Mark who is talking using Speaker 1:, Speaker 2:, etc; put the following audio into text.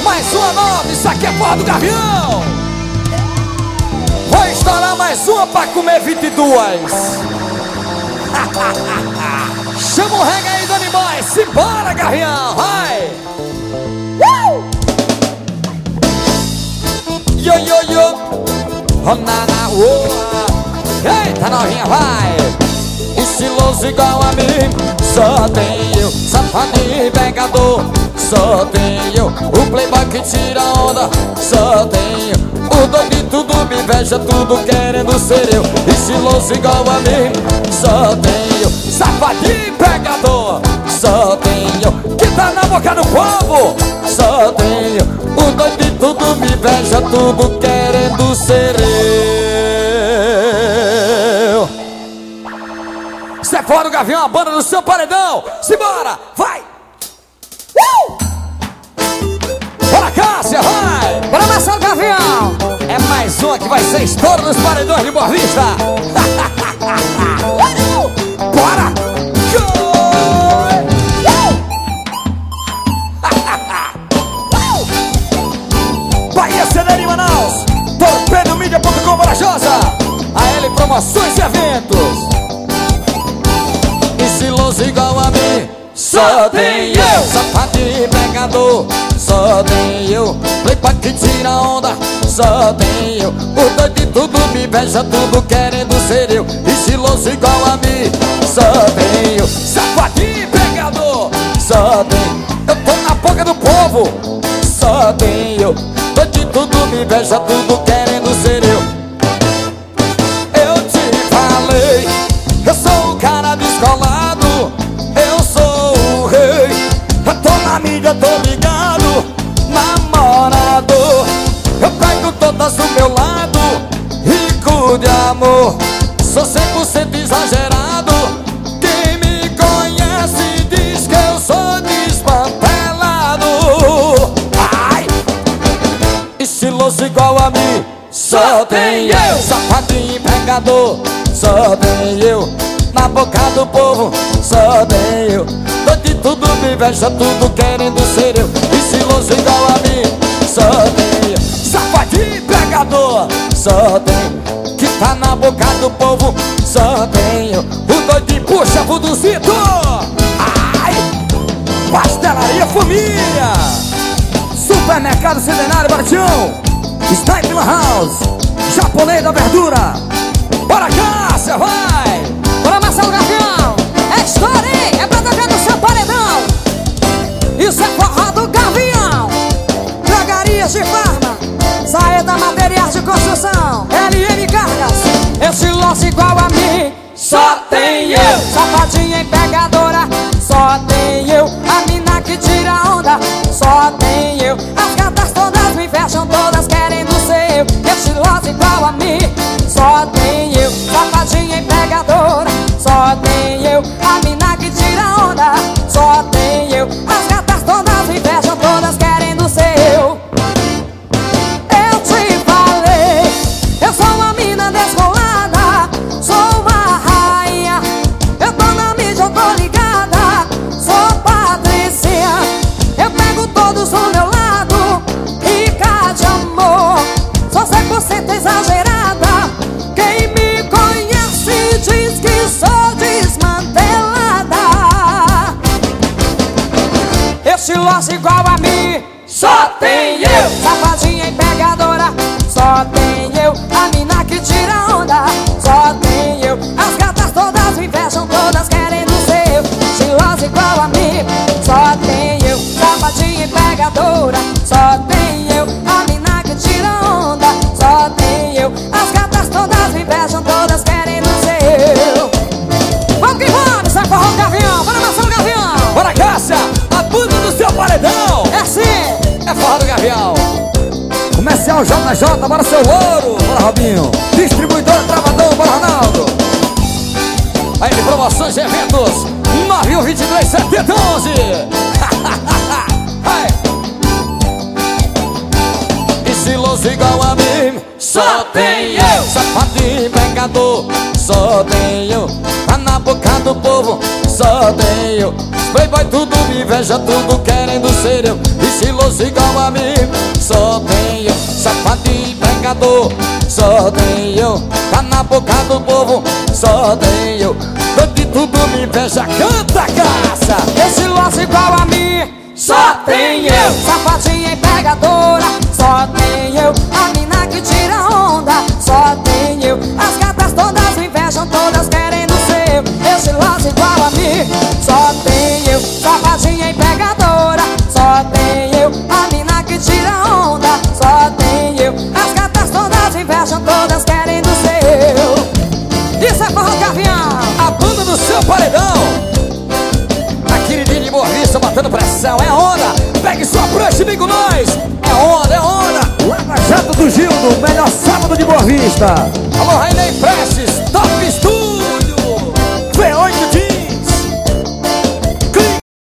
Speaker 1: Mais uma nova, isso aqui é Forró do Gavião. Vou estourar mais uma pra comer 22. Chama o reggae aí, Dani Boy. Simbora, Gavião, vai. Yo, yo, yo. Na rua. Eita, novinha, vai. Estiloso igual a mim, só tem eu. Safadinho e pegador, só tem eu. O playboy que tira onda, só tem eu. O doido de tudo me inveja, tudo querendo ser eu. Estiloso igual a mim, só tem eu. Safadinho e pegador, só tem eu. Que tá na boca do povo, só tem eu. O doido de tudo me inveja, tudo querendo ser eu. Isso é Forró do Gavião, a banda do seu paredão. Simbora, vai! Bora, Cássia, vai!
Speaker 2: Bora, Marcelo Gavião!
Speaker 1: É mais uma que vai ser estouro dos paredões de Boa Vista. Bora! Bahia Celeiro em Manaus, Torpedo Mídia.com Barajosa, AL Promoções e Eventos. Estiloso igual a mim, só tem eu. Safadinho e pegador, só tem eu. Playboy que tira onda, só tem eu. O doido de tudo me inveja, tudo querendo ser eu. Estiloso igual a mim, só tem eu. Safadinho e pegador, só tem eu. Tô na boca do povo, só tem eu. Doido de tudo me inveja, tudo querendo ser eu. Eu te falei, eu sou o cara descolado, eu sou o rei. Eu tô na mídia, tô ligado, namorador. Eu pego todas do meu lado, rico de amor. Sou 100% exagerado, quem me conhece diz que eu sou desmantelado. Ai! Estiloso igual a mim, só tem eu. Safadinho e pegador, só tem eu. Na boca do povo, só tem eu. Doido de tudo me inveja, tudo querendo ser eu. Estiloso igual a mim, só tem eu. Safadinho e pegador, só tem. Que tá na boca do povo, só tem eu. O doido de puxa, Vuduzito. Ai! Pastelaria Família, Supermercado Centenário Bartião, Sniper House, Japonês da Verdura. Bora, Cássia, vai!
Speaker 2: Bora, Marcelo Gavião! É história, hein? É pra tocar no seu paredão. Isso é Forró do Gavião. Drogarias de farma, Saeda Materiais de Construção, LM Cargas. Estiloso igual a mim,
Speaker 1: Só tem eu.
Speaker 2: Safadinha e pegadora, só tem eu. A mina que tira onda, só tem eu. As gatas todas me invejam, todas querendo ser eu. Estiloso igual a mim, só tem eu. Safadinha e pegadora, só tem eu. A mina que tira onda, só tem eu. As gatas todas me invejam, todas querendo ser eu. Eu te falei, eu sou uma mina descolada, sou uma rainha. Eu tô na mídia, eu tô ligada, sou Patricinha. Eu pego todos do meu lado, rica de amor. Sou 100% exagerada, quem me conhece diz que sou desmantelada. Estiloso igual a mim,
Speaker 1: Só tem eu.
Speaker 2: safadinha e pegadora, só tem eu. A mina que tira onda, só tem eu. As gatas todas me invejam, todas querendo ser eu. Estiloso igual a mim, só tem eu. Safadinha e pegadora, só tem eu. A mina que tira onda, só tem eu. As gatas todas me invejam, todas querendo ser eu. Vamos que vamos, sai Forró do Gavião. Bora, Marcelo Gavião.
Speaker 1: Bora, Cássia, a banda do seu paredão.
Speaker 2: É sim.
Speaker 1: É Forró do Gavião. Comercial JJ, bora seu ouro. Bora, Robinho. Distribuidora Travadão, bora, Ronaldo. Aí, promoções e eventos 9122-7011. Estiloso igual a mim, só tem eu. Safadinho e pegador, só tem eu. Tá na boca do povo, só só tem eu. Os playboy tudo me inveja, tudo querendo ser eu. Estiloso igual a mim, só tem eu. Safadinho e pegador, só tem eu. Tá na boca do povo, só tem eu. Doido tudo me inveja, canta caça.
Speaker 2: Estiloso igual a mim, só tem eu. Safadinha e pegadora, só tem eu. A mina que tira onda, só tem eu. As gatas todas me invejam, todas querendo ser eu. Estiloso igual a mim, só tem eu. Safadinha e pegadora, só tem eu. A mina que tira onda, só tem eu. As gatas todas me invejam, todas querendo ser eu. Isso é forró Gavião,
Speaker 1: a banda do seu paredão. A queridinha de Boa Vista batendo pressão. É onda, pegue sua prancha e vem com nós. É onda, é onda.
Speaker 3: Lava Jato do Gildo, melhor sábado de Boa Vista.
Speaker 1: Alô, Rainei Prece.